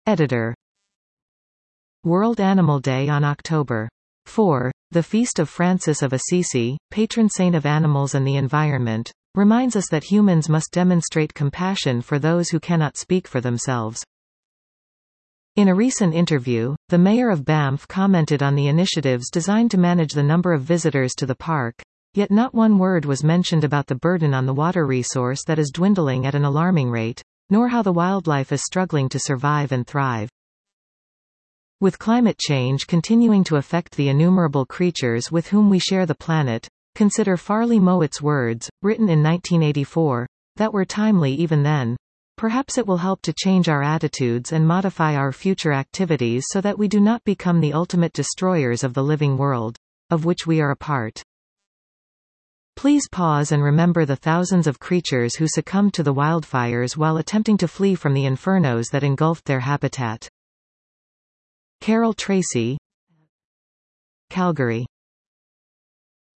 Editor. World Animal Day on October 4, the feast of Francis of Assisi, patron saint of animals and the environment, reminds us that humans must demonstrate compassion for those who cannot speak for themselves. In a recent interview, the mayor of Banff commented on the initiatives designed to manage the number of visitors to the park, yet not one word was mentioned about the burden on the water resource that is dwindling at an alarming rate, nor how the wildlife is struggling to survive and thrive. With climate change continuing to affect the innumerable creatures with whom we share the planet, consider Farley Mowat's words, written in 1984, that were timely even then. Perhaps it will help to change our attitudes and modify our future activities so that we do not become the ultimate destroyers of the living world, of which we are a part. Please pause and remember the thousands of creatures who succumbed to the wildfires while attempting to flee from the infernos that engulfed their habitat. Carol Tracy, Calgary.